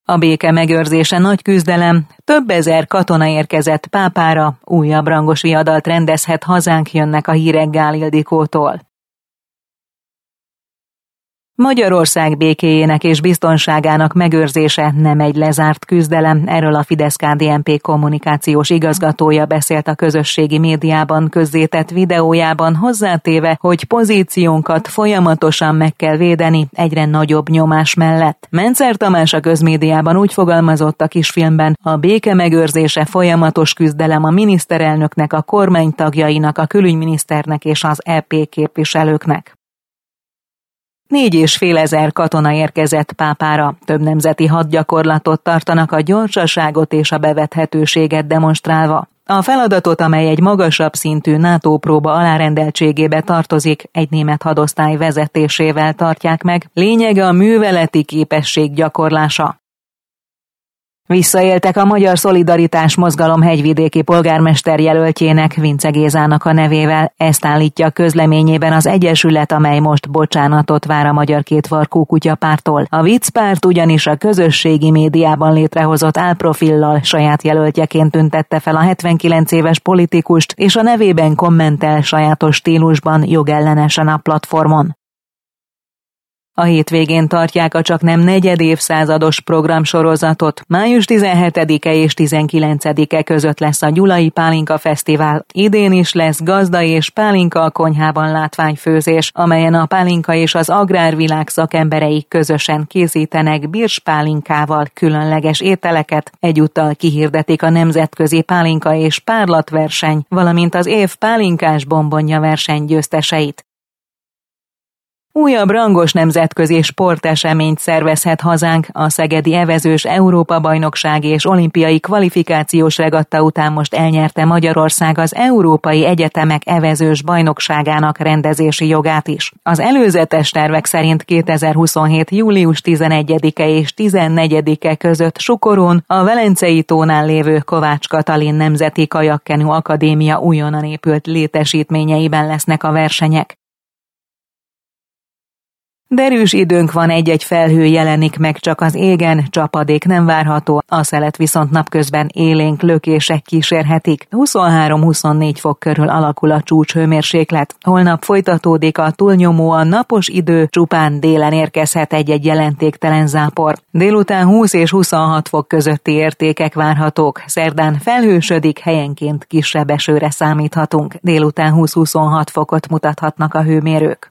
A béke megőrzése nagy küzdelem, több ezer katona érkezett Pápára, újabb rangos viadalt rendezhet hazánk, jönnek a hírek Gál Ildikótól. Magyarország békéjének és biztonságának megőrzése nem egy lezárt küzdelem, erről a Fidesz-KDNP kommunikációs igazgatója beszélt a közösségi médiában közzétett videójában, hozzátéve, hogy pozíciónkat folyamatosan meg kell védeni egyre nagyobb nyomás mellett. Mencer Tamás a közmédiában úgy fogalmazott a kisfilmben, a béke megőrzése folyamatos küzdelem a miniszterelnöknek, a kormány tagjainak, a külügyminiszternek és az EP képviselőknek. 4500 katona érkezett Pápára, több nemzeti hadgyakorlatot tartanak a gyorsaságot és a bevethetőséget demonstrálva. A feladatot, amely egy magasabb szintű NATO próba alárendeltségébe tartozik, egy német hadosztály vezetésével tartják meg, lényege a műveleti képesség gyakorlása. Visszaéltek a Magyar Szolidaritás Mozgalom hegyvidéki polgármester jelöltjének, Vince Gézának a nevével. Ezt állítja közleményében az egyesület, amely most bocsánatot vár a Magyar Kétfarkú Kutyapárttól. A viccpárt ugyanis a közösségi médiában létrehozott álprofillal saját jelöltjeként tüntette fel a 79 éves politikust, és a nevében kommentel sajátos stílusban jogellenesen a platformon. A hétvégén tartják a csaknem negyedévszázados programsorozatot. Május 17-e és 19-e között lesz a Gyulai Pálinka Fesztivál. Idén is lesz gazda és pálinka a konyhában látványfőzés, amelyen a pálinka és az agrárvilág szakemberei közösen készítenek birspálinkával különleges ételeket, egyúttal kihirdetik a nemzetközi pálinka és párlatverseny, valamint az év pálinkás bombonja verseny győzteseit. Újabb rangos nemzetközi sporteseményt szervezhet hazánk, a szegedi evezős Európa-bajnokság és olimpiai kvalifikációs regatta után most elnyerte Magyarország az Európai Egyetemek evezős bajnokságának rendezési jogát is. Az előzetes tervek szerint 2027. július 11-e és 14-e között Sukorón, a Velencei tónál lévő Kovács Katalin Nemzeti Kajakkenu Akadémia újonnan épült létesítményeiben lesznek a versenyek. Derűs időnk van, egy-egy felhő jelenik meg csak az égen, csapadék nem várható, a szelet viszont napközben élénk lökések kísérhetik. 23-24 fok körül alakul a csúcshőmérséklet. Holnap folytatódik a túlnyomóan napos idő, csupán délen érkezhet egy-egy jelentéktelen zápor. Délután 20 és 26 fok közötti értékek várhatók. Szerdán felhősödik, helyenként kisebb esőre számíthatunk. Délután 20-26 fokot mutathatnak a hőmérők.